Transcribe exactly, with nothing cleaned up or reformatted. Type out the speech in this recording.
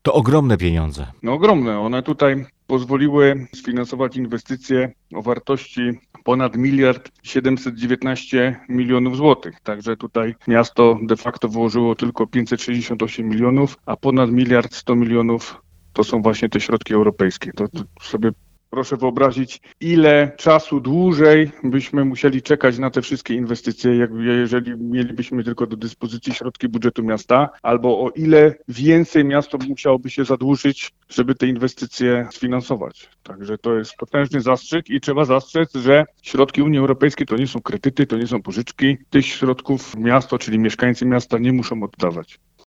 To ogromne pieniądze. No ogromne. One tutaj pozwoliły sfinansować inwestycje o wartości ponad miliard siedemset dziewiętnaście milionów złotych. Także tutaj miasto de facto wyłożyło tylko pięćset sześćdziesiąt osiem milionów, a ponad miliard sto milionów to są właśnie te środki europejskie. To, to sobie proszę wyobrazić, ile czasu dłużej byśmy musieli czekać na te wszystkie inwestycje, jak, jeżeli mielibyśmy tylko do dyspozycji środki budżetu miasta, albo o ile więcej miasto musiałoby się zadłużyć, żeby te inwestycje sfinansować. Także to jest potężny zastrzyk i trzeba zastrzec, że środki Unii Europejskiej to nie są kredyty, to nie są pożyczki. Tych środków miasto, czyli mieszkańcy miasta nie muszą oddawać.